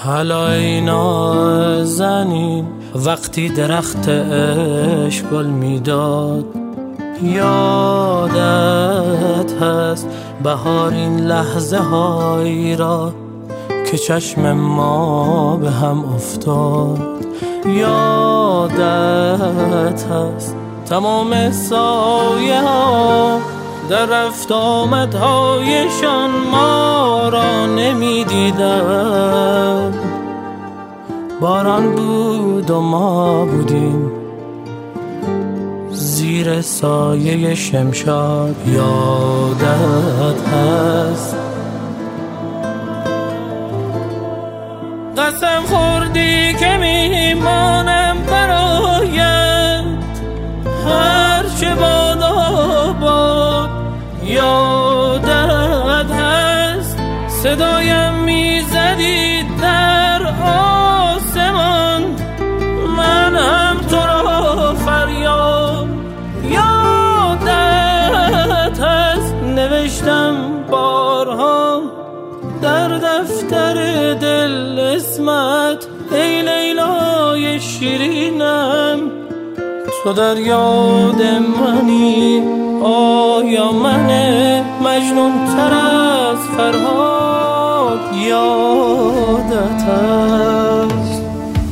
حالا ای نازنین وقتی درخت عشق گل میداد، یادت هست بهار این لحظه هایی را که چشم ما به هم افتاد؟ یادت هست تمام سایه ها در رفت آمدهایشان ما را نمی دیدن؟ باران بود و ما بودیم زیر سایه شمشاد. یادت هست قسم خوردی که میمانم برایت هر چه بادا باد. یادت هست صدایم میزدی در آسمان، من هم تو را فریاد. یادت هست نوشتم بارها در دفتر دل اسمت، ای لیلای شیرینم تو در یاد منی. آیا من مجنون تر از فرهاد؟ یادت هست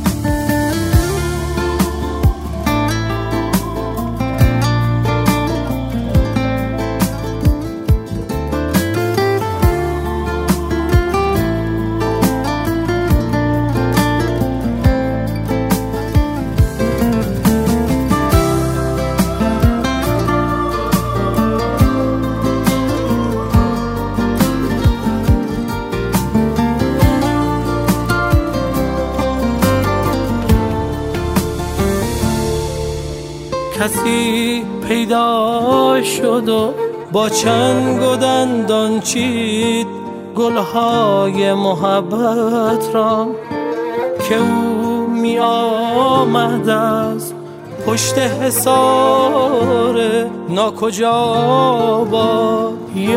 کسی پیدا شد و با چنگ و دندان چید گلهای محبت را که او می آمد از پشت حصار ناکجا با.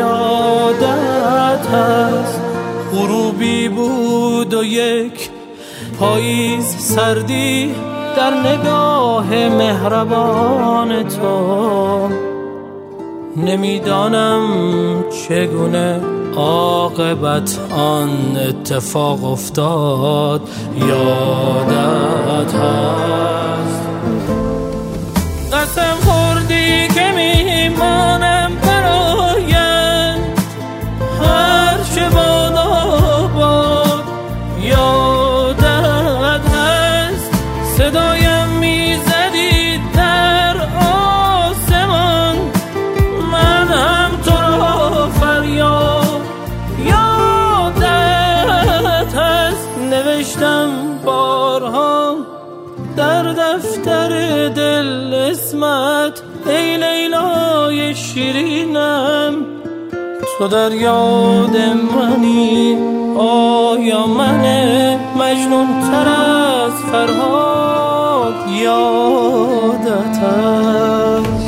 یادت هست غروبی بود و یک پاییز سردی در نگاه مهربان تو. نمیدانم چگونه عاقبت آن اتفاق افتاد. یادت هست قسم خوردی که میمانم برایت هر چه بادا باد. یادت هست صدایم میزدی در آسمان، من هم تو را فریاد. یادت هست نوشتم بارها در دفتر دل اسمت، ای لیلای شیرینم تو در یاد منی. آیا من مجنون تر از فرهاد؟ یادت هست